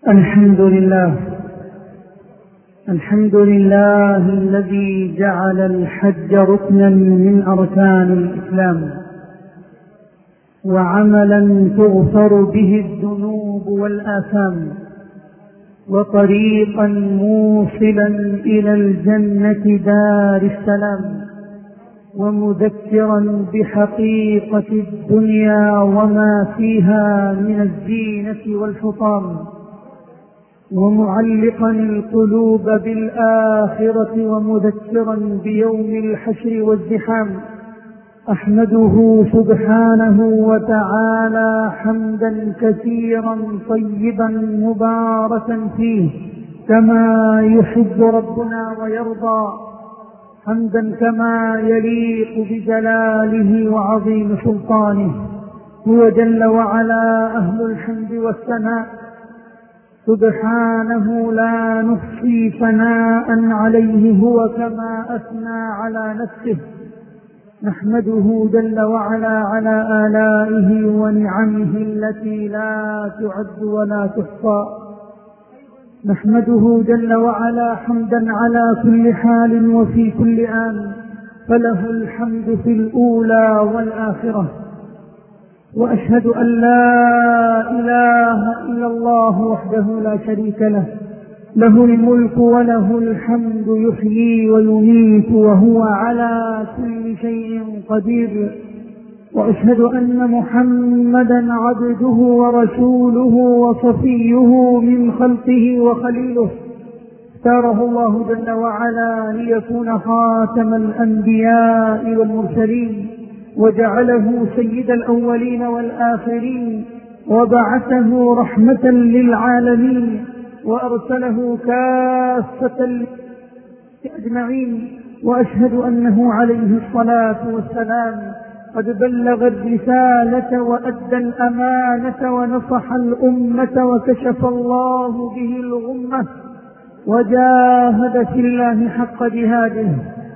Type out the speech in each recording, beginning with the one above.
الحمد لله الذي جعل الحج ركنا من أركان الإسلام وعملا تغفر به الذنوب والآثام وطريقا موصلا إلى الجنة دار السلام ومذكرا بحقيقة الدنيا وما فيها من الزينة والحطام ومعلقا القلوب بالآخرة ومذكرا بيوم الحشر والزحام. أحمده سبحانه وتعالى حمدا كثيرا طيبا مباركا فيه كما يحب ربنا ويرضى، حمدا كما يليق بجلاله وعظيم سلطانه. هو جل وعلا أهل الحمد والثناء، سبحانه لا نحصي ثناء عليه هو كما أثنى على نفسه. نحمده جل وعلا على آلائه ونعمه التي لا تعد ولا تحصى. نحمده جل وعلا حمدا على كل حال وفي كل آن، فله الحمد في الأولى والآخرة. وأشهد أن لا إله إلا الله وحده لا شريك له، له الملك وله الحمد يحيي ويميت وهو على كل شيء قدير. وأشهد أن محمدا عبده ورسوله وصفيه من خلقه وخليله، اختاره الله جل وعلا ليكون خاتم الأنبياء والمرسلين، وجعله سيد الأولين والآخرين، وبعثه رحمة للعالمين، وأرسله كافة أجمعين. وأشهد أنه عليه الصلاة والسلام قد بلغ الرسالة وأدى الأمانة ونصح الأمة وكشف الله به الغمة وجاهد في الله حق جهاده،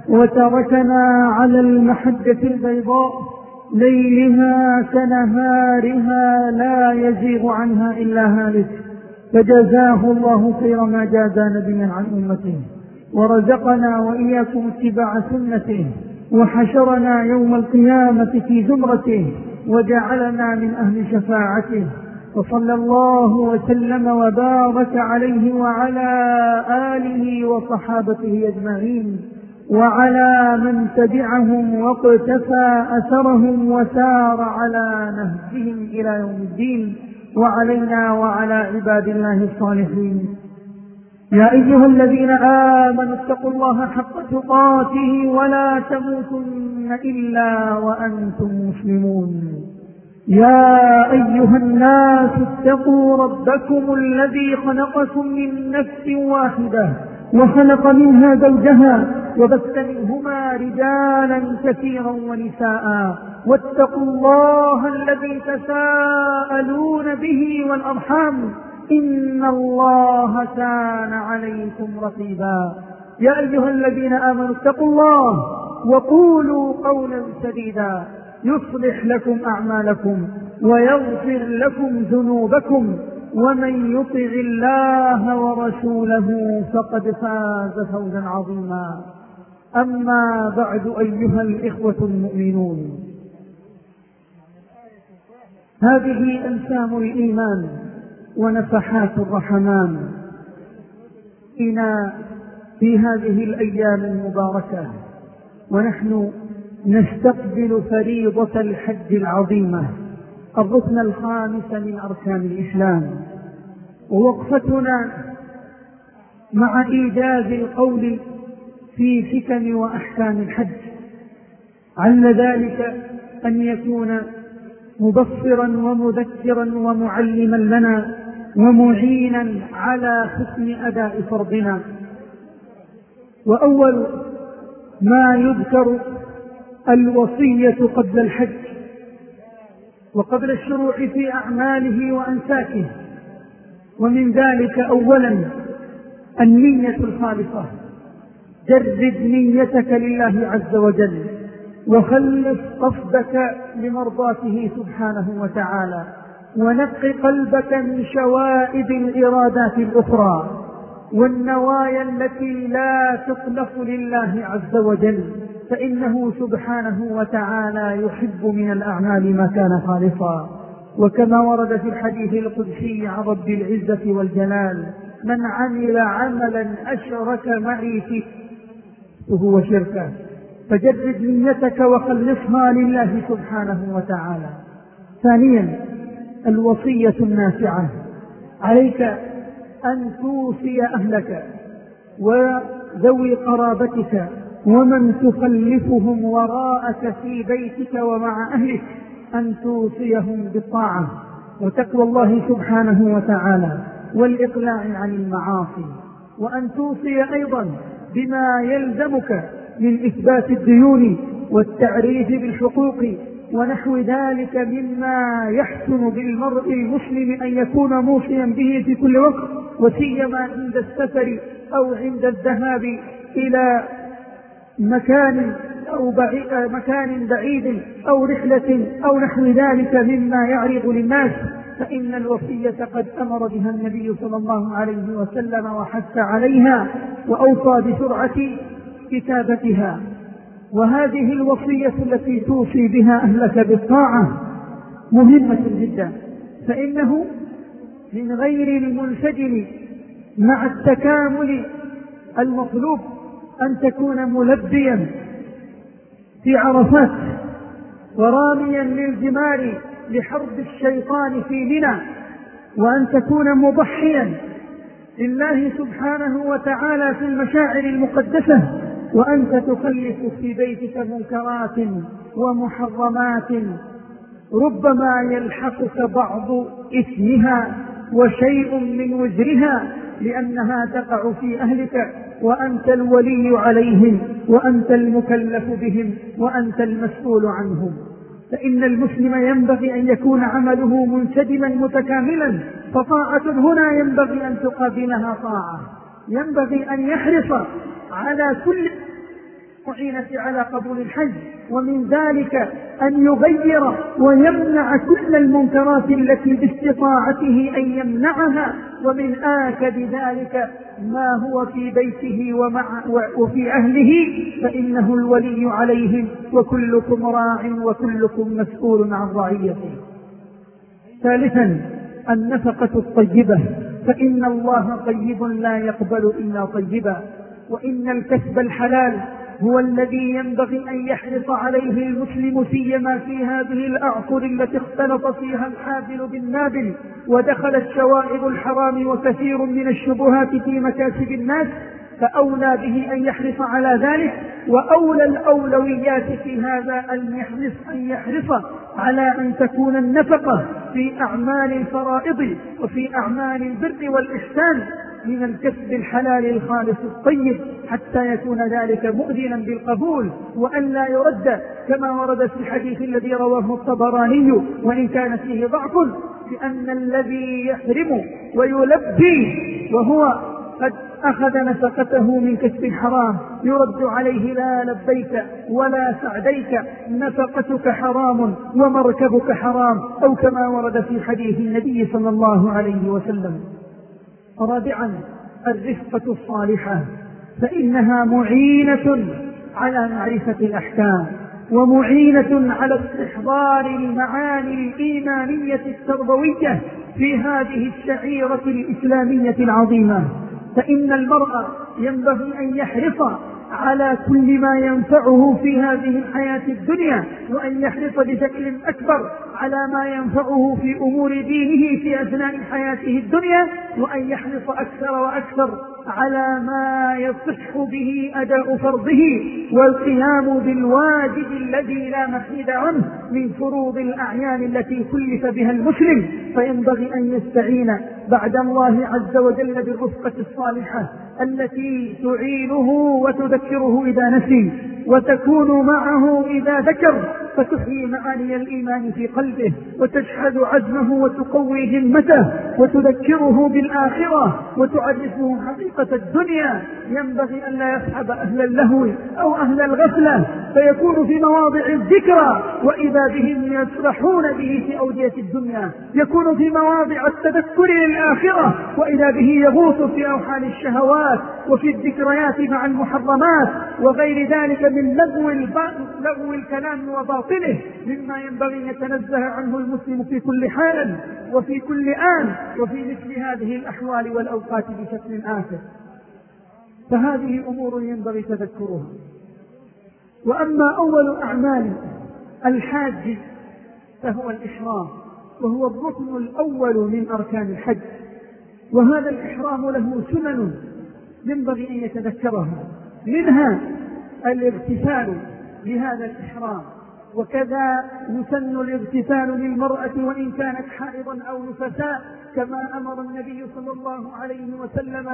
وتركنا على المحجة البيضاء ليلها كنهارها لا يزيغ عنها إلا هالك، فجزاه الله خير ما جازى نبيا عن أمته، ورزقنا وإياكم اتباع سنته، وحشرنا يوم القيامة في زمرته، وجعلنا من أهل شفاعته. وصلى الله وسلم وبارك عليه وعلى آله وصحابته أجمعين، وعلى من تبعهم واقتفى أثرهم وسار على نهجهم إلى يوم الدين، وعلينا وعلى عباد الله الصالحين. يا أيها الذين آمنوا اتقوا الله حق تقاته ولا تموتن إلا وأنتم مسلمون. يا أيها الناس اتقوا ربكم الذي خلقكم من نفس واحدة وخلق منها زوجها وبث منهما رجالا كثيرا ونساء، واتقوا الله الذي تساءلون به والأرحام إن الله كان عليكم رقيبا. يا أيها الذين آمنوا اتقوا الله وقولوا قولا سديدا يصلح لكم أعمالكم ويغفر لكم ذنوبكم، ومن يطع الله ورسوله فقد فاز فوزا عظيما. أما بعد أيها الإخوة المؤمنون، هذه أنسام الإيمان ونفحات الرحمن إنا في هذه الأيام المباركة، ونحن نستقبل فريضة الحج العظيمة، الركن الخامس من أركان الإسلام. ووقفتنا مع إيجاز القول في حكم وأحكام الحج، عل ذلك أن يكون مبصرا ومذكرا ومعلما لنا ومعينا على حسن أداء فرضنا. وأول ما يذكر الوصية قبل الحج وقبل الشروع في أعماله وأنساكه، ومن ذلك أولا النية الخالصة. جرد نيتك لله عز وجل، وخلص قصدك لمرضاته سبحانه وتعالى، ونق قلبك من شوائب الإرادات الأخرى والنوايا التي لا تخلص لله عز وجل، فإنه سبحانه وتعالى يحب من الأعمال ما كان خالصا. وكما ورد في الحديث القدسي عن رب العزة والجلال: من عمل عملا أشرك معي فيه فهو شركا. فجرد نيتك وخلصها لله سبحانه وتعالى. ثانيا، الوصية النافعة. عليك أن توصي أهلك وذوي قرابتك ومن تخلفهم وراءك في بيتك ومع أهلك أن توصيهم بالطاعة وتقوى الله سبحانه وتعالى والإقلاع عن المعاصي، وأن توصي أيضا بما يلزمك من إثبات الديون والتعريف بالحقوق ونحو ذلك مما يحسن بالمرء المسلم أن يكون موصيا به في كل وقت، وسيما عند السفر أو عند الذهاب إلى مكان بعيد أو رحلة أو نحو ذلك مما يعرض للناس، فإن الوصية قد أمر بها النبي صلى الله عليه وسلم وحث عليها وأوصى بسرعة كتابتها. وهذه الوصية التي توصي بها أهلك بالطاعة مهمة جدا، فإنه من غير المنسجم مع التكامل المطلوب أن تكون ملبيا في عرفات وراميا للجمار لحرب الشيطان في منى، وأن تكون مضحيا لله سبحانه وتعالى في المشاعر المقدسة، وأنت تخلف في بيتك منكرات ومحرمات ربما يلحقك بعض إثمها وشيء من وزرها لأنها تقع في أهلك، وأنت الولي عليهم وأنت المكلف بهم وأنت المسؤول عنهم. فإن المسلم ينبغي أن يكون عمله منسجما متكاملا، فطاعة هنا ينبغي أن تقابلها طاعة، ينبغي أن يحرص على كل معينة على قبول الحج، ومن ذلك أن يغير ويمنع كل المنكرات التي باستطاعته أن يمنعها، ومن آكد ذلك ما هو في بيته وفي أهله، فإنه الولي عليهم وكلكم راع وكلكم مسؤول عن رعيته. ثالثا، النفقة الطيبة، فإن الله طيب لا يقبل إلا طيبا، وإن الكسب الحلال هو الذي ينبغي أن يحرص عليه المسلم، سيما في هذه الأعصر التي اختلط فيها الحابل بالنابل ودخلت شوائب الحرام وكثير من الشبهات في مكاسب الناس، فأولى به أن يحرص على ذلك. وأولى الأولويات في هذا أن يحرص على أن تكون النفقة في أعمال الفرائض وفي أعمال البر والإحسان من الكسب الحلال الخالص الطيب، حتى يكون ذلك مؤذنا بالقبول وأن لا يرد، كما ورد في الحديث الذي رواه الطبراني وإن كان فيه ضعف، بأن الذي يحرم ويلبي وهو قد أخذ نفقته من كسب حرام يرد عليه: لا لبيك ولا سعديك، نفقتك حرام ومركبك حرام، أو كما ورد في حديث النبي صلى الله عليه وسلم. رابعا، الرفقة الصالحة، فإنها معينة على معرفة الأحكام ومعينة على استحضار المعاني الإيمانية التربوية في هذه الشعيرة الإسلامية العظيمة. فإن المرء ينبغي أن يحرص على كل ما ينفعه في هذه الحياة الدنيا، وأن يحرص بشكل أكبر على ما ينفعه في أمور دينه في أثناء حياته الدنيا، وأن يحرص أكثر وأكثر على ما يصح به أداء فرضه والقيام بالواجب الذي لا محيد عنه من فروض الأعيان التي كلف بها المسلم. فينبغي أن يستعين بعد الله عز وجل بالرفقة الصالحة التي تعينه وتذكره إذا نسي، وتكون معه إذا ذكر، فتحيي معاني الإيمان في قلبه، وتشحذ عزمه وتقوي همته، وتذكره بالآخرة، وتعرفه حقيقة الدنيا. ينبغي أن لا يصحب أهل اللهو أو أهل الغفلة، فيكون في مواضع الذكرى وإذا بهم يسرحون به في أودية الدنيا، يكون في مواضع التذكر للآخرة وإذا به يغوص في أوحال الشهوات وفي الذكريات مع المحرمات وغير ذلك من لغو الكلام وباطله، مما ينبغي أن يتنزه عنه المسلم في كل حال وفي كل آن وفي مثل هذه الأحوال والأوقات بشكل آخر. فهذه أمور ينبغي تذكرها. وأما أول أعمال الحاج فهو الإحرام، وهو الركن الأول من أركان الحج، وهذا الإحرام له سنن ينبغي أن يتذكرها، منها الاغتسال لهذا الإحرام، وكذا يسن الاغتسال للمرأة وإن كانت حائضا أو نفساء، كما أمر النبي صلى الله عليه وسلم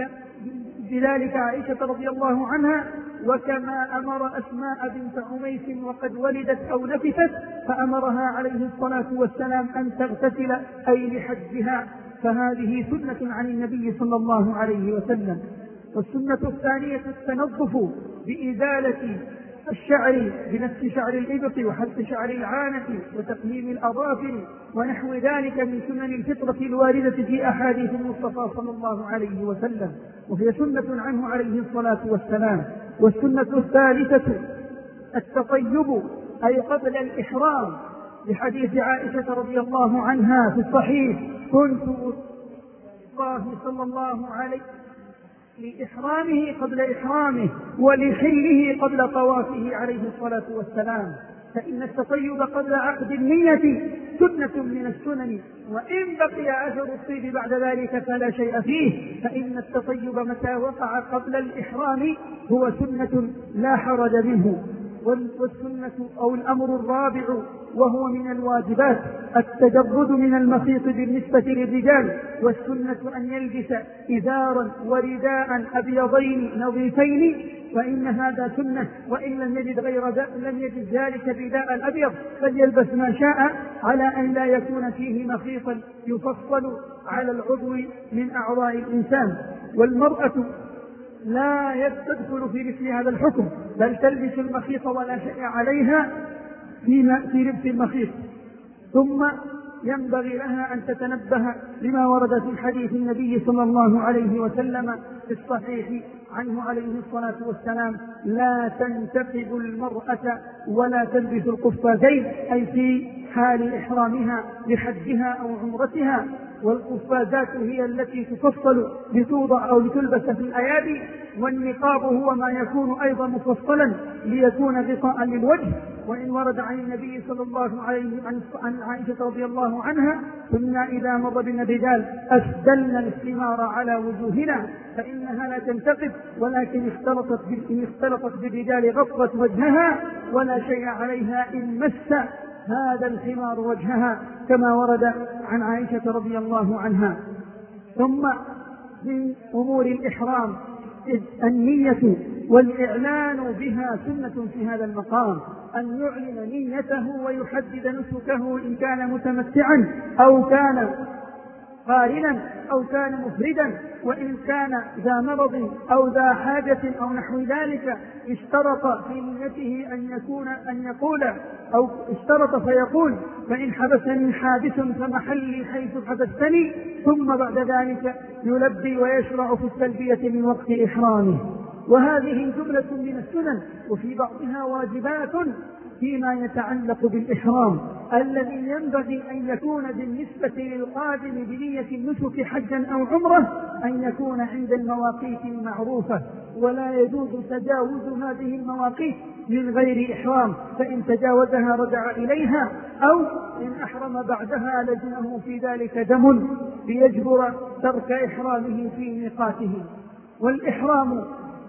بذلك عائشة رضي الله عنها، وكما أمر أسماء بنت عميس وقد ولدت أو نفست فأمرها عليه الصلاة والسلام أن تغتسل أي لحجها، فهذه سنة عن النبي صلى الله عليه وسلم. والسنة الثانية التنظف بإزالة الشعر بنفس شعر الإبط وحلق شعر العانة وتقليم الأظافر ونحو ذلك من سنن الفطرة الواردة في أحاديث المصطفى صلى الله عليه وسلم، وهي سنة عنه عليه الصلاة والسلام. والسنة الثالثة التطيب أي قبل الإحرام، لحديث عائشة رضي الله عنها في الصحيح: كنت الله صلى الله عليه لإحرامه قبل إحرامه ولحله قبل طوافه عليه الصلاة والسلام. فإن التطيب قبل عقد النية سنة من السنن، وإن بقي أثر الطيب بعد ذلك فلا شيء فيه، فإن التطيب متى وقع قبل الإحرام هو سنة لا حرج منه. والسنة أو الأمر الرابع وهو من الواجبات التجرد من المخيط بالنسبة للرجال، والسنة أن يلبس إزارا ورداء أبيضين نظيفين، فإن هذا سنة، وإن لم يجد ذلك الرداء الأبيض فليلبس ما شاء، على أن لا يكون فيه مخيطا يفصل على العضو من أعضاء الإنسان. والمرأة لا تدخل في مثل هذا الحكم، بل تلبس المخيط ولا شيء عليها في لبس المخيط. ثم ينبغي لها أن تتنبه لما ورد في حديث النبي صلى الله عليه وسلم في الصحيح عنه عليه الصلاة والسلام: لا تنتقب المرأة ولا تلبس القفازين، أي في حال إحرامها لحجها أو عمرتها. والقفازات هي التي تفصل لتوضع أو لتلبس في الأيادي، والنقاب هو ما يكون أيضا مفصلا ليكون غطاء للوجه. وإن ورد عن النبي صلى الله عليه عن عائشة رضي الله عنها: كنا إذا مر بنا الرجال أسدلنا الثمار على وجوهنا، فإنها لا تنتقب، ولكن اختلطت بالرجال غطت وجهها ولا شيء عليها إن مس هذا الخمار وجهها، كما ورد عن عائشة رضي الله عنها. ثم من أمور الإحرام النية والإعلان بها سنة في هذا المقام، أن يعلن نيته ويحدد نسكه إن كان متمتعا أو كان قارنا أو كان مفردا، وإن كان ذا مرض أو ذا حاجة أو نحو ذلك اشترط في نيته أن يقول أو اشترط فيقول: فإن حبسني حادث فمحلي حيث حبستني، ثم بعد ذلك يلبي ويشرع في التلبية من وقت إحرامه. وهذه جملة من السنن، وفي بعضها واجبات فيما يتعلق بالإحرام، الذي ينبغي أن يكون بالنسبة للقادم بنية النسك حجا أو عمرة أن يكون عند المواقيت المعروفة، ولا يجوز تجاوز هذه المواقيت من غير إحرام، فإن تجاوزها رجع إليها، أو إن أحرم بعدها لزمه في ذلك دم ليجبر ترك إحرامه في ميقاته. والإحرام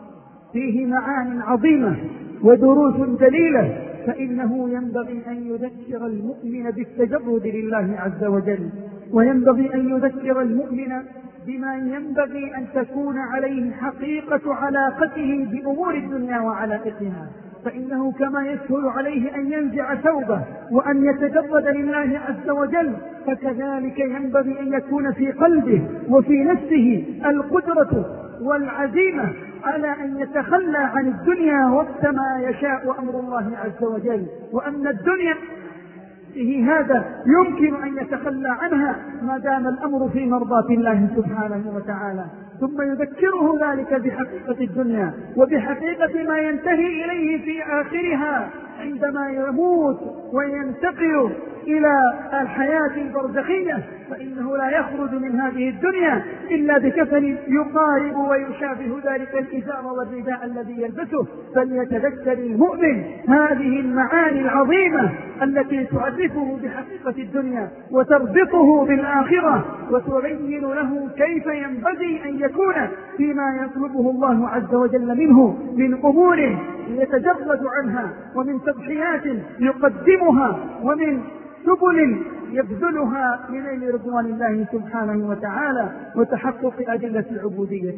فيه معان عظيمة ودروس جليلة، فإنه ينبغي أن يذكر المؤمن بالتجرد لله عز وجل، وينبغي أن يذكر المؤمن بما ينبغي أن تكون عليه حقيقة علاقته بأمور الدنيا وعلائقها، فإنه كما يسهل عليه أن ينزع ثوبه وأن يتجرد لله عز وجل، فكذلك ينبغي أن يكون في قلبه وفي نفسه القدرة والعزيمة على أن يتخلى عن الدنيا وقت ما يشاء أمر الله عز وجل، وأن الدنيا هذا يمكن أن يتخلى عنها ما دام الأمر في مرضاة الله سبحانه وتعالى. ثم يذكره ذلك بحقيقة الدنيا وبحقيقة ما ينتهي إليه في آخرها عندما يموت وينتقل إلى الحياة البرزخية، فإنه لا يخرج من هذه الدنيا إلا بكفن يقارب ويشابه ذلك الإزار والرداء الذي يلبسه. فليتذكر المؤمن هذه المعاني العظيمة التي تعرفه بحقيقة الدنيا وتربطه بالآخرة وتبين له كيف ينبغي أن يكون فيما يطلبه الله عز وجل منه من أمور يتجرد عنها، ومن تضحيات يقدمها، ومن سبل يبذلها لنيل رضوان الله سبحانه وتعالى وتحقق أدلة العبودية.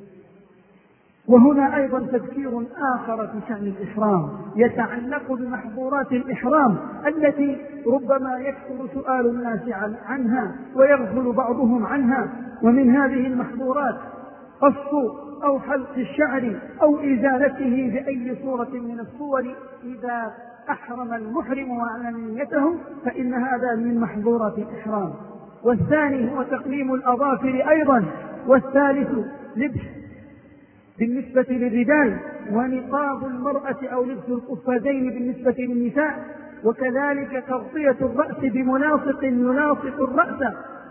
وهنا أيضا تذكير آخر في شأن الإحرام يتعلق بمحظورات الإحرام التي ربما يكثر سؤال الناس عنها ويغفل بعضهم عنها. ومن هذه المحظورات قص أو حلق الشعر أو إزالته بأي صورة من الصور إذا أحرم المحرم وأعلن نيته، فإن هذا من محظورات الإحرام. والثاني هو تقليم الأظافر أيضا. والثالث لبس بالنسبة للرجال، ونقاب المرأة أو لبس القفازين بالنسبة للنساء، وكذلك تغطية الرأس بملاصق يلاصق الرأس،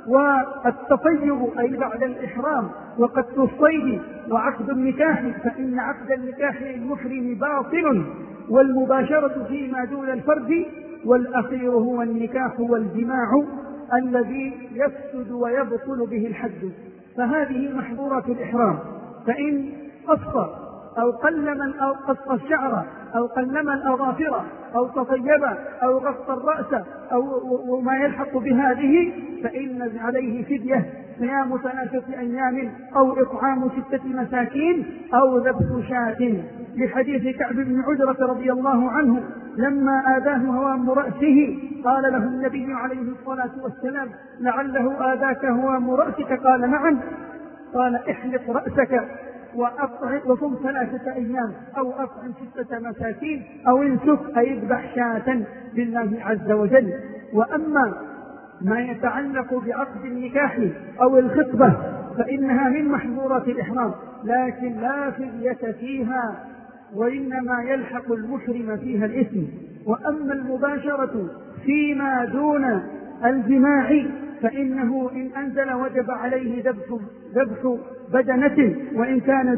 والتطيب أي بعد الإحرام، وقتل الصيد، وعقد النكاح، فإن عقد النكاح للمحرم باطل، والمباشرة فيما دون الفرد، والأخير هو النكاح والجماع الذي يفسد ويبطل به الحد. فهذه محظورات الإحرام. فإن قص أو قص الشعر أو قلم الأظافر أو تطيب أو غطى الرأس أو ما يلحق بهذه، فإن عليه فدية صيام 3 أيام أو إطعام 6 مساكين أو ذبح شاة، لحديث كعب بن عجرة رضي الله عنه لما آذاه هوام رأسه قال له النبي عليه الصلاة والسلام: لعله آذاك هوام رأسك؟ قال: نعم. قال: احلق رأسك وصم 3 أيام أو أطعم 6 مساكين أو انسك أي اذبح شاة لله عز وجل. وأما ما يتعلق بعقد النكاح أو الخطبة فإنها من محظورات الإحرام، لكن لا فدية فيها، وإنما يلحق المحرم فيها الإثم. وأما المباشرة فيما دون الجماع فإنه إن أنزل وجب عليه ذبح بدنة، وإن كان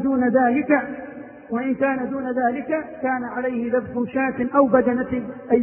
دون ذلك كان عليه ذبح شاة أو بدنة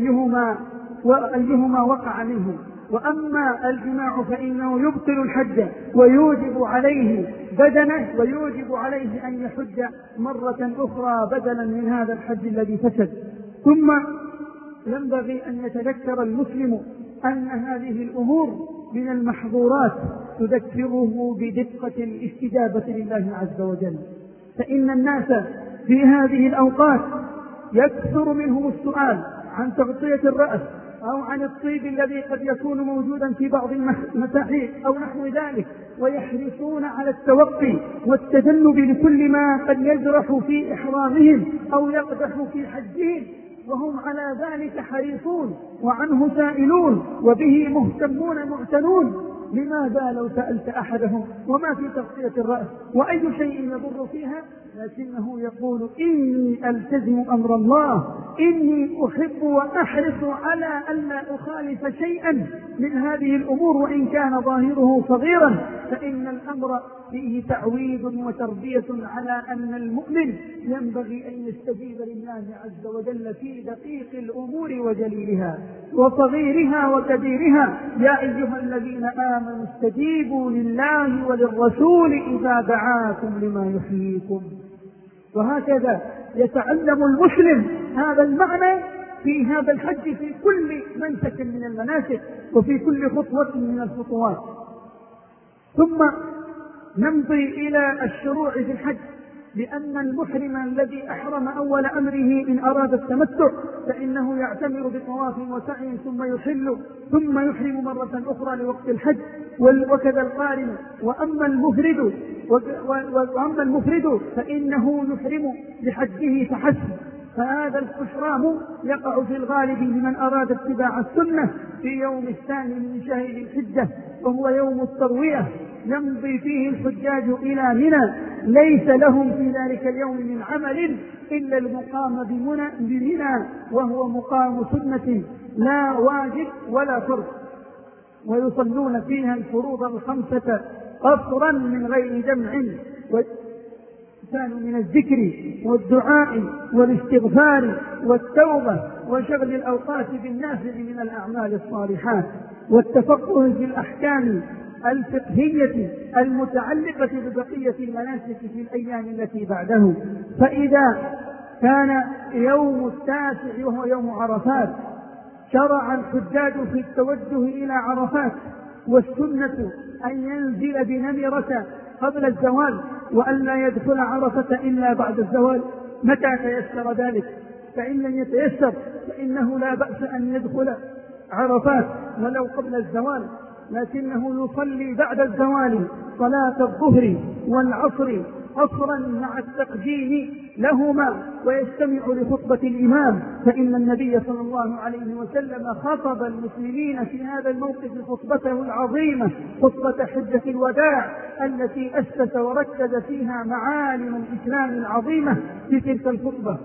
أيهما وقع منه. وأما الجماع فإنه يبطل الحج ويوجب عليه بدنه، ويوجب عليه أن يحج مرة أخرى بدلا من هذا الحج الذي فسد. ثم ينبغي أن يتذكر المسلم أن هذه الأمور من المحظورات تذكره بدقة الاستجابة لله عز وجل، فإن الناس في هذه الأوقات يكثر منهم السؤال عن تغطية الرأس أو عن الطيب الذي قد يكون موجودا في بعض المساحيق أو نحو ذلك، ويحرصون على التوقي والتجنب لكل ما قد يجرح في إحرامهم أو يقدح في حجهم، وهم على ذلك حريصون وعنه سائلون وبه مهتمون معتنون. لماذا لو سألت أحدهم وما في تغطية الرأس وأي شيء يضر فيها، لكنه يقول: إني ألتزم أمر الله، إني أحب وأحرص على أن لا أخالف شيئا من هذه الأمور وإن كان ظاهره صغيرا، فإن الأمر فيه تعويد وتربية على أن المؤمن ينبغي أن يستجيب لله عز وجل في دقيق الأمور وجليلها وصغيرها وكبيرها. يا أيها الذين آمنوا استجيبوا لله وللرسول إذا دعاكم لما يحييكم. وهكذا يتعلم المسلم هذا المعنى في هذا الحج في كل منسك من المناسك وفي كل خطوة من الخطوات. ثم نمضي إلى الشروع في الحج، لأن المحرم الذي أحرم أول أمره إن أراد التمتع فإنه يعتمر بطواف وسعي ثم يحل ثم يحرم مرة أخرى لوقت الحج، وكذا القارن. وأما المفرد فإنه يحرم بحجه فحسب. فهذا الإحرام يقع في الغالب لمن أراد اتباع السنة في يوم الثاني من شهر ذي الحجة، وهو يوم التروية، يمضي فيه الحجاج إلى منى، ليس لهم في ذلك اليوم من عمل إلا المقام بمنى، وهو مقام سنة لا واجب ولا فرض، ويصلون فيها الفروض الخمسة قصرا من غير جمع، كانوا من الذكر والدعاء والاستغفار والتوبة وشغل الأوقات بالنافع من الأعمال الصالحات والتفقه في الأحكام الفقهية المتعلقة ببقية المناسك في الأيام التي بعده. فإذا كان يوم التاسع وهو يوم عرفات شرع الحجاج في التوجه إلى عرفات، والسنة أن ينزل بنمرة قبل الزوال، وأن لا يدخل عرفة إلا بعد الزوال متى تيسر ذلك. فإن لم يتيسر فإنه لا بأس أن يدخل عرفات ولو قبل الزوال، لكنه يصلي بعد الزوال صلاة الظهر والعصر قصرا مع التقديم لهما، ويستمع لخطبة الإمام، فإن النبي صلى الله عليه وسلم خطب المسلمين في هذا الموقف خطبته العظيمة، خطبة حجة الوداع التي أسس وركز فيها معالم الإسلام العظيمة في تلك الخطبة.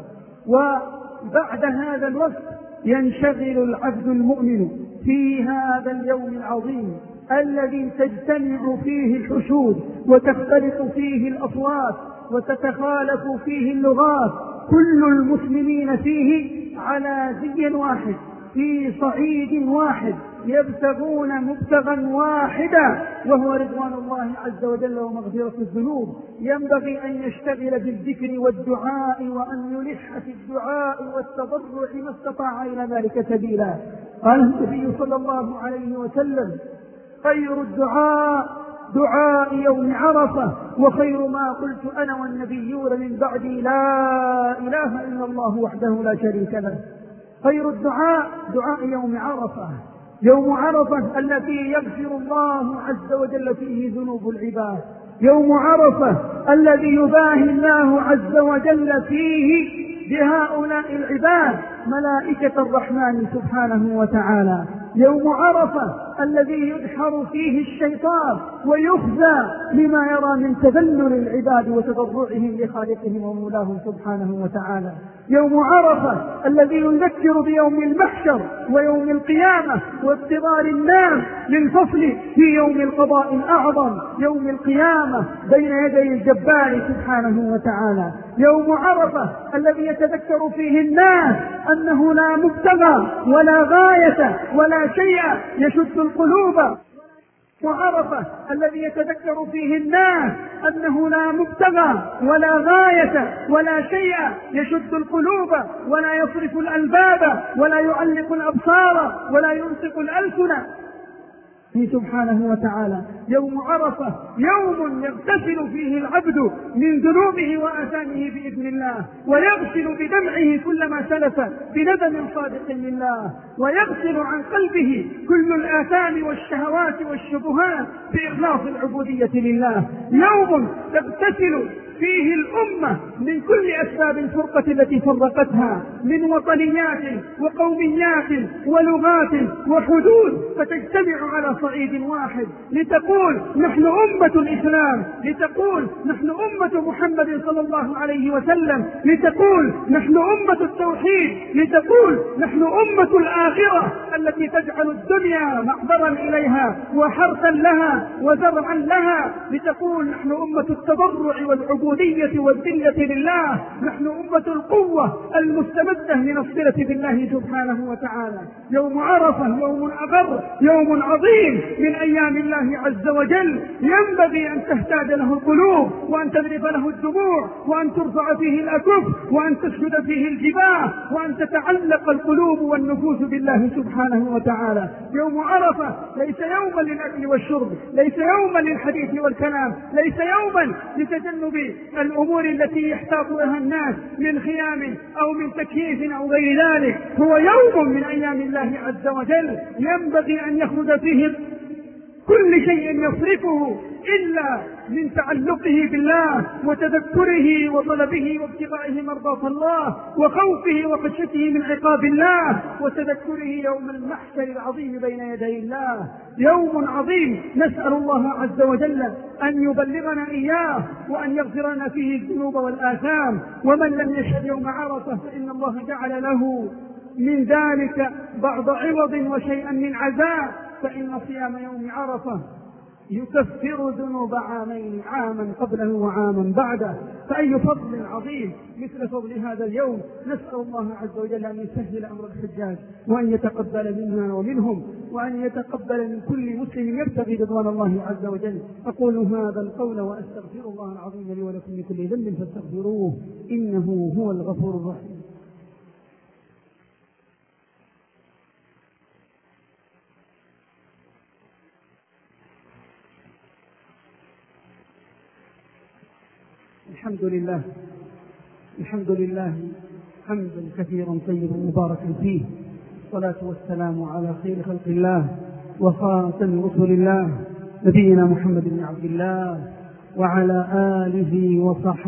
وبعد هذا الوقت ينشغل العبد المؤمن في هذا اليوم العظيم الذي تجتمع فيه الحشود وتختلط فيه الأصوات وتتخالف فيه اللغات، كل المسلمين فيه على زي واحد في صعيد واحد، يبتغون مبتغا واحدا وهو رضوان الله عز وجل ومغفرة الذنوب. ينبغي أن يشتغل بالذكر والدعاء، وأن يلح في الدعاء والتضرع ما استطاع إلى ذلك سبيلا. قال النبي صلى الله عليه وسلم: خير الدعاء دعاء يوم عرفة، وخير ما قلت أنا والنبيون من بعدي لا إله إلا الله وحده لا شريك له. خير الدعاء دعاء يوم عرفة، يوم عرفة الذي يغفر الله عز وجل فيه ذنوب العباد، يوم عرفة الذي يباهي الله عز وجل فيه بهؤلاء العباد ملائكة الرحمن سبحانه وتعالى، يوم عرفة الذي يدحر فيه الشيطان ويخزى لما يرى من تذلل العباد وتضرعهم لخالقهم ومولاهم سبحانه وتعالى، يوم عرفة الذي يذكر بيوم المحشر ويوم القيامة واضطرار الناس للفصل في يوم القضاء الأعظم، يوم القيامة بين يدي الجبار سبحانه وتعالى، يوم عرفة الذي يتذكر فيه الناس أنه لا مبتغى ولا غاية ولا شيء يشد القلوب، وعرفة الذي يتذكر فيه الناس أنه لا مبتغى ولا غاية ولا شيء يشد القلوب ولا يصرف الألباب ولا يعلق الأبصار ولا ينطق الألسن سبحانه وتعالى. يوم عرفة يوم يغتسل فيه العبد من ذنوبه وآثامه بإذن الله، ويغسل بدمعه كل ما سلف بندم صادق لله، ويغسل عن قلبه كل الآثام والشهوات والشبهات بإخلاص العبودية لله. يوم تغتسل فيه الأمة من كل أسباب الفرقة التي فرقتها من وطنيات وقوميات ولغات وحدود، فتجتمع على صعيد واحد لتقول نحن أمة الإسلام، لتقول نحن أمة محمد صلى الله عليه وسلم، لتقول نحن أمة التوحيد، لتقول نحن أمة الآخرة التي تجعل الدنيا محضرا إليها وحرثا لها وزرعا لها، لتقول نحن أمة التضرع والعبودية العبودية والذلة لله، نحن أمة القوة المستمدة من الصلة بالله سبحانه وتعالى. يوم عرفة يوم أغر، يوم عظيم من أيام الله عز وجل، ينبغي أن تهتاد له القلوب وأن تذرف له الدموع وأن ترفع فيه الأكف وأن تسجد فيه الجباه وأن تتعلق القلوب والنفوس بالله سبحانه وتعالى. يوم عرفة ليس يوما للأكل والشرب، ليس يوما للحديث والكلام، ليس يوما لتجنب الأمور التي يحتاط لها الناس من خيام أو من تكييف أو غير ذلك. هو يوم من أيام الله عز وجل ينبغي أن يخرج فيه كل شيء يصرفه إلا من تعلقه بالله وتذكره وطلبه وابتغائه مرضاة الله وخوفه وخشيته من عقاب الله وتذكره يوم المحشر العظيم بين يدي الله. يوم عظيم نسأل الله عز وجل أن يبلغنا إياه وأن يغفر لنا فيه الذنوب والآثام. ومن لم يشهد يوم عرفة فإن الله جعل له من ذلك بعض عوض وشيئا من عذاب، فإن صيام يوم عرفة يكفر ذنوب عامين، عاما قبله وعاما بعده. فأي فضل عظيم مثل فضل هذا اليوم. نسأل الله عز وجل أن يسهل أمر الحجاج وأن يتقبل منا ومنهم وأن يتقبل من كل مسلم يبتغي رضوان الله عز وجل. أقول هذا القول وأستغفر الله العظيم لي ولكم من كل ذنب فاستغفروه إنه هو الغفور الرحيم. الحمد لله حمدا كثيرا طيبا مباركا فيه، الصلاة والسلام على خير خلق الله وخاتم رسل الله نبينا محمد بن عبد الله وعلى آله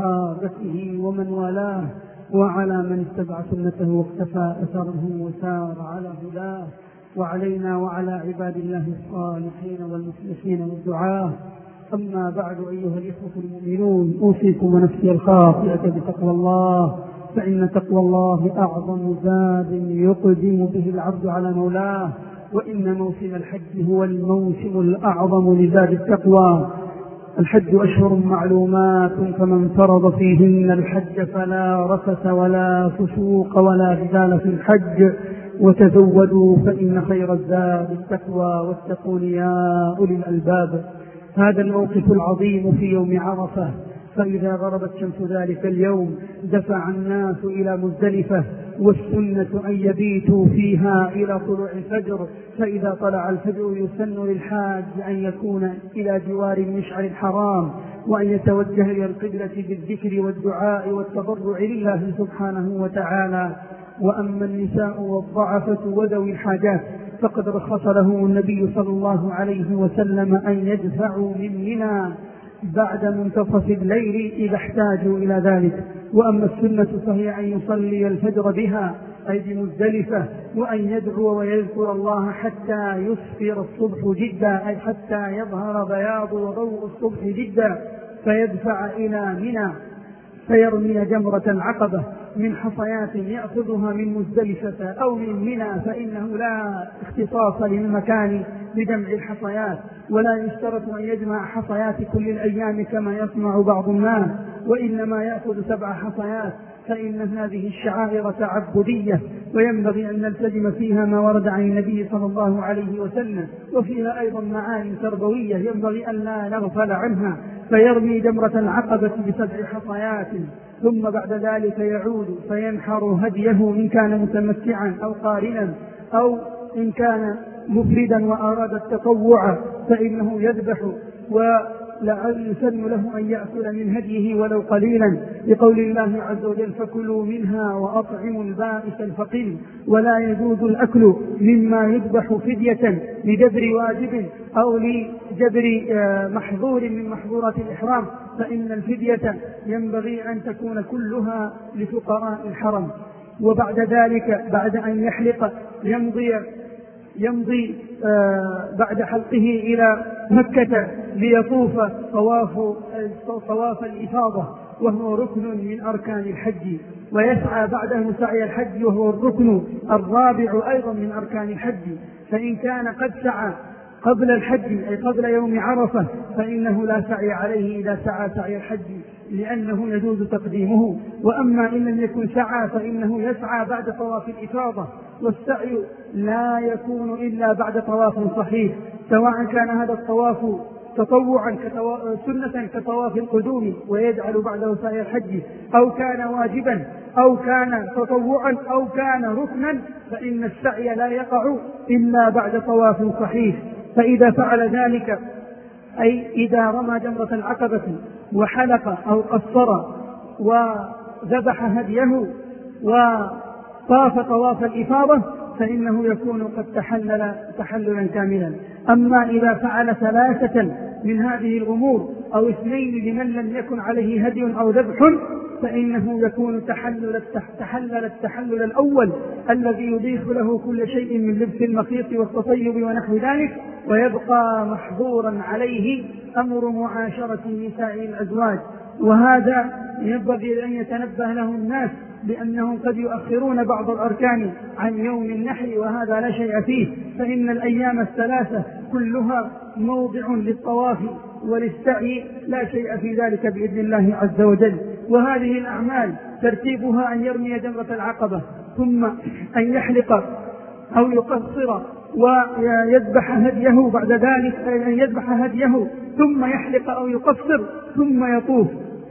وصحابته ومن والاه وعلى من اتبع سنته واقتفى أثره وسار على هداه، وعلينا وعلى عباد الله الصالحين والمخلصين والدعاة. أما بعد أيها الإخوة المؤمنون، أوصيكم ونفسي الخاطئة بتقوى الله، فإن تقوى الله أعظم زاد يقدم به العبد على مولاه، وإن موسم الحج هو الموسم الأعظم لزاد التقوى. الحج أشهر معلومات، فمن فرض فيهن الحج فلا رفث ولا فسوق ولا جدال في الحج، وتزودوا فإن خير الزاد التقوى واتقون يا أولي الألباب. هذا الموقف العظيم في يوم عرفة، فإذا غربت شمس ذلك اليوم دفع الناس إلى مزدلفة، والسنة أن يبيتوا فيها إلى طلوع الفجر، فإذا طلع الفجر يسن للحاج أن يكون إلى جوار المشعر الحرام وأن يتوجه إلى القبلة بالذكر والدعاء والتضرع لله سبحانه وتعالى. وأما النساء والضعفة وذوي الحاجات فقد رخص لهم النبي صلى الله عليه وسلم أن يدفعوا من منى بعد منتصف الليل إذا احتاجوا إلى ذلك. وأما السنة فهي أن يصلي الفجر بها أي بمزدلفة، وأن يدعو ويذكر الله حتى يسفر الصبح جدا، أي حتى يظهر بياض وضوء الصبح جدا، فيدفع إلى منى فيرمي جمرة العقبة من حصيات يأخذها من مزدلفة أو من منى، فإنه لا اختصاص للمكان بجمع الحصيات، ولا يشترط أن يجمع حصيات كل الأيام كما يصنع بعض الناس، وإنما يأخذ 7 حصيات، فإن هذه الشعائر تعبدية وينبغي أن نلتزم فيها ما ورد عن النبي صلى الله عليه وسلم، وفيها أيضا معاني تربوية ينبغي أن لا نغفل عنها. فيرمي جمرة العقبة ب7 حصيات، ثم بعد ذلك يعود فينحر هديه إن كان متمتعا أو قارنا، أو إن كان مفردا وأراد التطوع فإنه يذبح، ولعل يسن له أن يأكل من هديه ولو قليلا، لقول الله عز وجل فكلوا منها وأطعموا البائس الفقير. ولا يجوز الأكل مما يذبح فدية لجبر واجب أو لجبر محظور من محظورات الإحرام، فإن الفدية ينبغي أن تكون كلها لفقراء الحرم. وبعد ذلك بعد أن يحلق يمضي بعد حلقه إلى مكة ليطوف طواف الإفاضة، وهو ركن من أركان الحج، ويسعى بعده سعي الحج، وهو الركن الرابع أيضا من أركان الحج. فإن كان قد سعى قبل الحج أي قبل يوم عرفة فإنه لا سعي عليه إذا سعى سعي الحج لأنه يجوز تقديمه. وأما إن لم يكن سعى فإنه يسعى بعد طواف الإفاضة، والسعي لا يكون إلا بعد طواف صحيح، سواء كان هذا الطواف تطوعا سنة كطواف القدوم ويجعل بعده سعي الحج، أو كان واجبا أو كان تطوعا أو كان ركنا، فإن السعي لا يقع إلا بعد طواف صحيح. فإذا فعل ذلك أي إذا رمى جمرة العقبة وحلق أو قصر وذبح هديه وطاف طواف الإفاضة فإنه يكون قد تحلل تحللا كاملا. أما إذا فعل 3 من هذه الأمور أو 2 لمن لم يكن عليه هدي أو ذبح فإنه يكون تحلل التحلل الأول الذي يضيف له كل شيء من لبس المخيط والتطيب ونحو ذلك، ويبقى محظورا عليه أمر معاشرة نساء الأزواج. وهذا ينبغي أن يتنبه له الناس لأنهم قد يؤخرون بعض الأركان عن يوم النحر، وهذا لا شيء فيه، فإن الأيام 3 كلها موضع للطواف وللسعي، لا شيء في ذلك بإذن الله عز وجل. وهذه الأعمال ترتيبها أن يرمي جمرة العقبة، ثم أن يحلق أو يقصر ويذبح هديه، بعد ذلك أن يذبح هديه ثم يحلق أو يقصر ثم يطوف.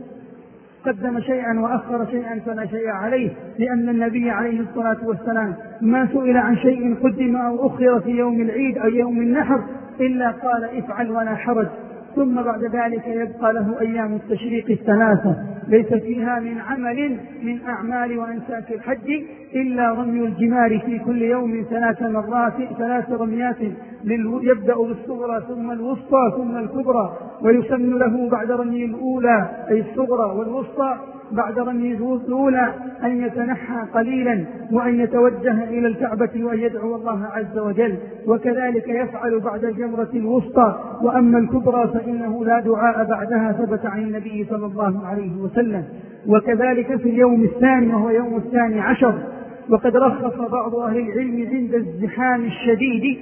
قدم شيئا وأخر شيئا فلا شيء عليه، لأن النبي عليه الصلاة والسلام ما سئل عن شيء قدم أو أخر في يوم العيد أو يوم النحر إلا قال افعل ولا حرج. ثم بعد ذلك يبقى له أيام التشريق 3 ليس فيها من عمل من أعمال وأنساك الحج إلا رمي الجمار في كل يوم 3 مرات 3 رميات، يبدأ بالصغرى ثم الوسطى ثم الكبرى، ويسن له بعد رمي الأولى أي الصغرى والوسطى بعد رمي الأولى أن يتنحى قليلا وأن يتوجه إلى الكعبة وأن يدعو الله عز وجل، وكذلك يفعل بعد الجمرة الوسطى. وأما الكبرى فإنه لا دعاء بعدها ثبت عن النبي صلى الله عليه وسلم. وكذلك في اليوم الثاني وهو يوم 12، وقد رخص بعض أهل العلم عند الزحام الشديد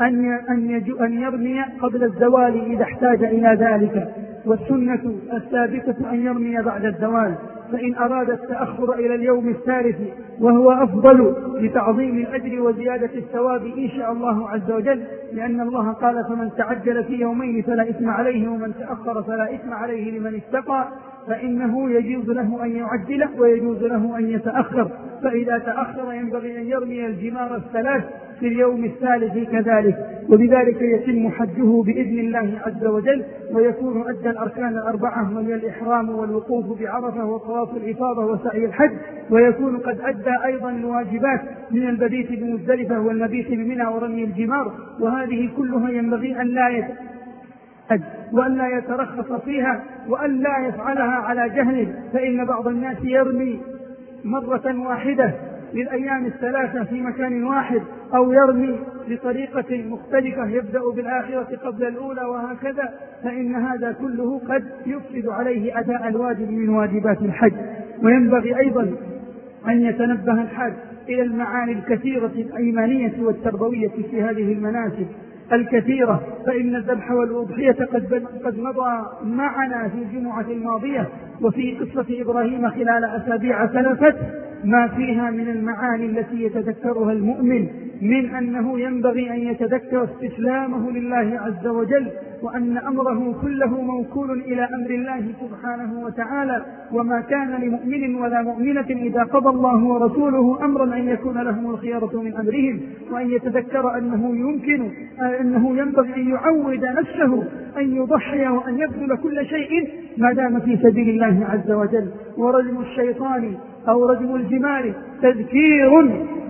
أن يرمي قبل الزوال إذا احتاج إلى ذلك، والسنة الثابتة أن يرمي بعد الزوال. فإن أراد التأخر إلى اليوم الثالث وهو أفضل لتعظيم الأجر وزيادة الثواب إن شاء الله عز وجل، لأن الله قال فمن تعجل في يومين فلا إثم عليه ومن تأخر فلا إثم عليه لمن اتقى، فإنه يجوز له أن يعجل ويجوز له أن يتأخر. فإذا تأخر ينبغي أن يرمي الجمار 3 في اليوم الثالث كذلك، وبذلك يتم حجه بإذن الله عز وجل، ويكون أدى الأركان 4 وهي الإحرام والوقوف بعرفة وطواف الإفاضة وسعي الحج، ويكون قد أدى أيضا الواجبات من المبيت بمزدلفة والمبيت بمنى ورمي الجمار. وهذه كلها ينبغي أن لا يترخص فيها وأن لا يفعلها على جهل، فإن بعض الناس يرمي مرة واحدة للأيام 3 في مكان واحد، أو يرمي بطريقة مختلفة يبدأ بالآخرة قبل الأولى وهكذا، فإن هذا كله قد يفسد عليه أداء الواجب من واجبات الحج. وينبغي أيضا أن يتنبه الحاج إلى المعاني الكثيرة الإيمانية والتربوية في هذه المناسك الكثيرة، فإن الذبح والأضحية قد مضى معنا في الجمعة الماضية وفي قصة إبراهيم خلال أسابيع سلفت ما فيها من المعاني التي يتذكرها المؤمن، من أنه ينبغي أن يتذكر استسلامه لله عز وجل، وأن أمره كله موكول إلى أمر الله سبحانه وتعالى، وما كان لمؤمن ولا مؤمنة إذا قضى الله ورسوله أمرا أن يكون لهم الخيارة من أمرهم، وأن يتذكر أنه ينبغي أن يعود نفسه أن يضحي وأن يبذل كل شيء ما دام في سبيل الله عز وجل. ورجم الشيطان أو رجم الجمال تذكير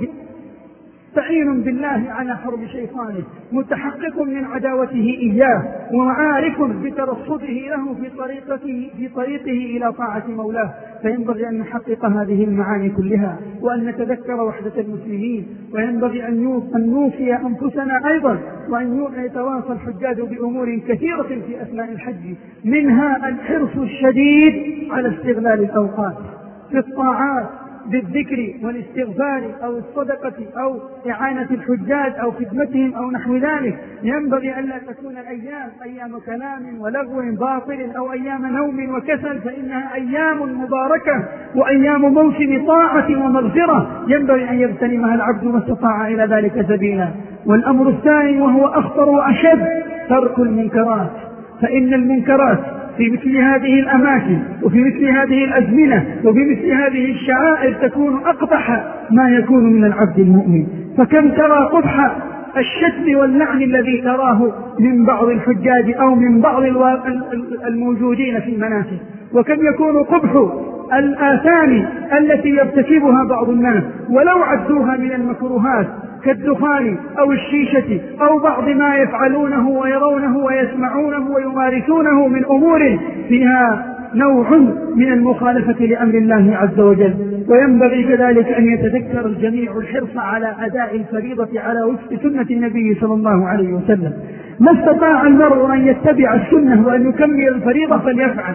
تعين بالله على حرب شيطانه، متحقق من عداوته إياه، ومعارف بترصده له في طريقه إلى طاعة مولاه. فينبغي أن نحقق هذه المعاني كلها، وأن نتذكر وحدة المسلمين، وينبغي أن نوصي أنفسنا أيضا، وأن يتواصى الحجاج بأمور كثيرة في أثناء الحج، منها الحرص الشديد على استغلال الأوقات في الطاعات بالذكر والاستغفار أو الصدقة أو إعانة الحجاج أو خدمتهم أو نحو ذلك. ينبغي ألا تكون الأيام أيام كلام ولغو باطل أو أيام نوم وكسل، فإنها أيام مباركة وأيام موسم طاعة ومغفرة ينبغي أن يغتنمها العبد ما استطاع إلى ذلك سبيلا. والأمر الثاني وهو أخطر وأشد ترك المنكرات، فإن المنكرات في مثل هذه الأماكن وفي مثل هذه الأزمنة وفي مثل هذه الشعائر تكون أقبح ما يكون من العبد المؤمن. فكم ترى قبح الشتم واللعن الذي تراه من بعض الحجاج أو من بعض الموجودين في المناسك، وكم يكون قبح الآثام التي يرتكبها بعض الناس ولو عدوها من المكروهات كالدخان أو الشيشة أو بعض ما يفعلونه ويرونه ويسمعونه ويمارسونه من أمور فيها نوع من المخالفة لأمر الله عز وجل. وينبغي كذلك أن يتذكر الجميع الحرص على أداء الفريضة على وفق سنة النبي صلى الله عليه وسلم. ما استطاع المرء أن يتبع السنة وأن يكمل الفريضة فليفعل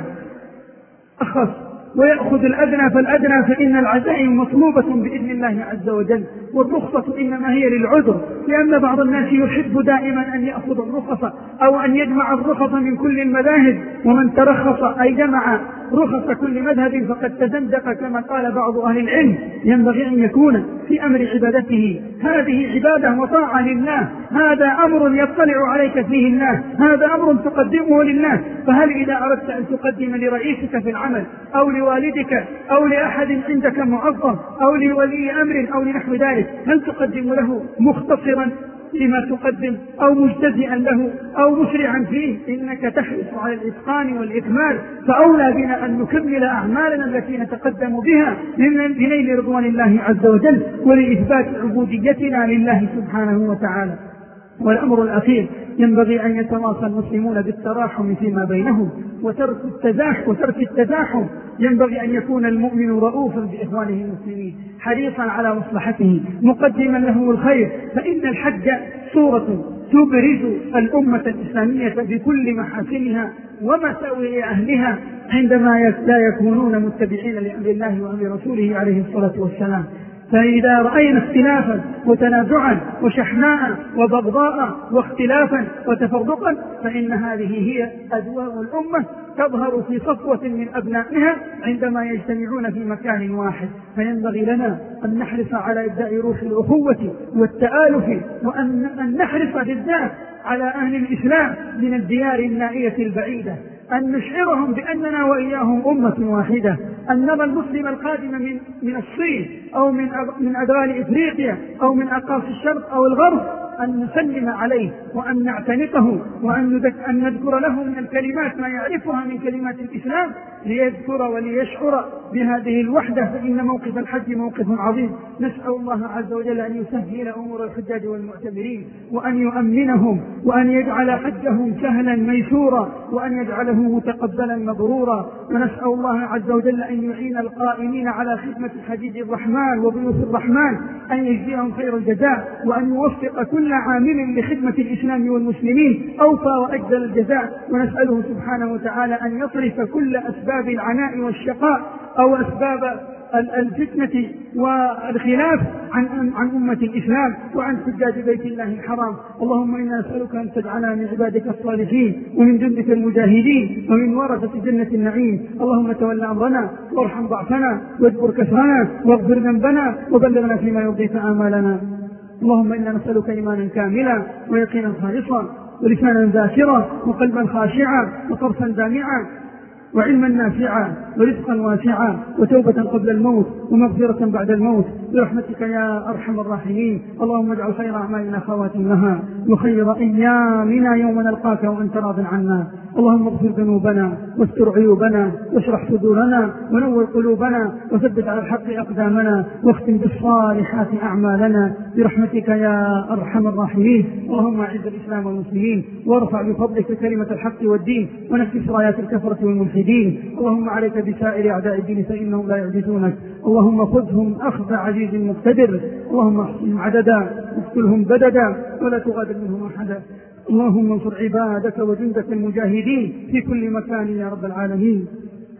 أخص ويأخذ الأدنى فالأدنى، فإن العزائم مطلوبة بإذن الله عز وجل، والرخصة إنما هي للعذر، لأن بعض الناس يحب دائما أن يأخذ الرخصة أو أن يجمع الرخص من كل المذاهب، ومن ترخص أي جمع رخص كل مذهب فقد تزندق كما قال بعض أهل العلم. ينبغي أن يكون في أمر عبادته هذه عبادة وطاعة لله، هذا أمر يطلع عليك فيه الناس، هذا أمر تقدمه للناس. فهل إذا أردت أن تقدم لرئيسك في العمل أو لوالدك أو لأحد عندك موظف أو لولي أمر أو لنحو ذلك، هل تقدم له مختصرا لما تقدم أو مجتزئا له أو مسرعا فيه؟ إنك تحرص على الإتقان والإكمال، فأولى بنا أن نكمل أعمالنا التي نتقدم بها لنيل رضوان الله عز وجل ولإثبات عبوديتنا لله سبحانه وتعالى. والأمر الأخير ينبغي أن يتواصى المسلمون بالتراحم فيما بينهم وترك التزاحم. ينبغي أن يكون المؤمن رؤوفا بإخوانه المسلمين حريصا على مصلحته مقدما له الخير، فإن الحج صورة تبرز الأمة الإسلامية بكل محاسنها ومساوئ أهلها عندما لا يكونون متبعين لأمر الله وأمر رسوله عليه الصلاة والسلام. فإذا رأينا اختلافا وتنازعا وشحناء وبغضاء واختلافا وتفرقا فإن هذه هي أدواء الأمة تظهر في صفوة من أبنائها عندما يجتمعون في مكان واحد. فينبغي لنا أن نحرص على إبداء روح الأخوة والتآلف، وأن نحرص بالذات على أهل الإسلام من الديار النائية البعيدة، أن نشعرهم بأننا وإياهم أمة واحدة، أن نرى المسلم القادم من الصين أو من أدغال إفريقيا أو من أقاصي الشرق أو الغرب أن نسلم عليه وأن نعتنقه وأن نذكر له من الكلمات ما يعرفها من كلمات الإسلام ليذكر وليشعر بهذه الوحدة، فإن موقف الحج موقف عظيم. نسأل الله عز وجل أن يسهل أمور الحجاج والمعتمرين وأن يؤمنهم وأن يجعل حجهم سهلا ميسورا وأن يجعله متقبلا مبرورا. ونسأل الله عز وجل أن يعين القائمين على خدمة حجيج الرحمن وضيوف الرحمن أن يجزيهم خير الجزاء، وأن يوفق كل عامل لخدمة الإسلام والمسلمين أوفى وأجزل الجزاء. ونسأله سبحانه وتعالى أن يصرف كل أسباب العناء والشقاء أو أسباب الفتنة والخلاف عن أمة الإسلام وعن حجاج بيت الله الحرام. اللهم إنا نسألك أن تجعلنا من عبادك الصالحين ومن جندك المجاهدين ومن ورثة جنة النعيم. اللهم تول أمرنا وارحم ضعفنا واجبر كسرنا واغفر ذنبنا وبلغنا فيما يرضيك آمالنا. اللهم إنا نسألك إيمانا كاملا ويقينا خالصا ولسانا ذاكرا وقلبا خاشعا وطرفا دامعا وعلما نافعا ورزقا واسعا وتوبة قبل الموت ومغفرة بعد الموت برحمتك يا أرحم الراحمين. اللهم اجعل خير أعمالنا خواتمها وخير أيامنا يوم نلقاك وأنت راض عنا. اللهم اغفر ذنوبنا واستر عيوبنا واشرح صدورنا ونور قلوبنا وثبت على الحق أقدامنا واختم بالصالحات أعمالنا برحمتك يا أرحم الراحمين. اللهم أعز الإسلام والمسلمين وارفع بفضلك كلمة الحق والدين ونكس رايات الكفرة والملحدين. اللهم عليك بسائر أعداء الدين فإنهم لا يعجزونك. اللهم خذهم أخذ عزيز مقتدر. اللهم احصهم عددا واقتلهم بددا ولا تغادر منهم أحدا. اللهم انصر عبادك وجندك المجاهدين في كل مكان يا رب العالمين.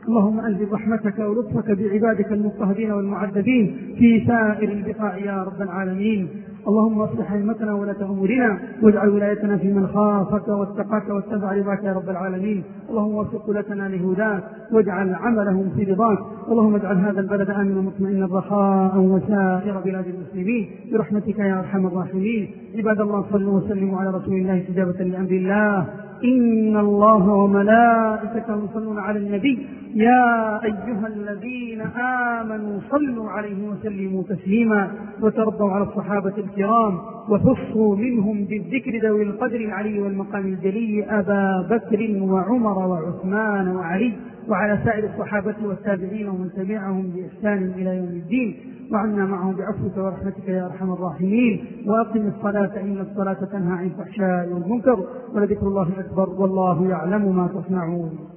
اللهم أنزل رحمتك ولطفك بعبادك المضطهدين والمعذبين في سائر البقاع يا رب العالمين. اللهم اصلح ائمتنا ولاة امورنا واجعل ولايتنا في من خافك واتقاك واتبع رضاك يا رب العالمين. اللهم وفق ولاتنا لهداك واجعل عملهم في رضاك. اللهم اجعل هذا البلد امنا مطمئنا رخاء وسائر بلاد المسلمين برحمتك يا ارحم الراحمين. عباد الله صلوا وسلموا على رسول الله استجابة لامر الله. إن الله وملائكته يصلون على النبي يا أيها الذين آمنوا صلوا عليه وسلموا تسليما. وترضوا على الصحابة الكرام وخصوا منهم بالذكر ذوي القدر العلي والمقام الجلي أبا بكر وعمر وعثمان وعلي وعلى سائر الصحابة والتابعين ومن تبعهم بإحسان إلى يوم الدين. وعنا معهم بعفوك ورحمتك يا أرحم الراحمين. وأقم الصلاة إن الصلاة تنهى عن الفحشاء والمنكر ولذكر الله أكبر والله يعلم ما تصنعون.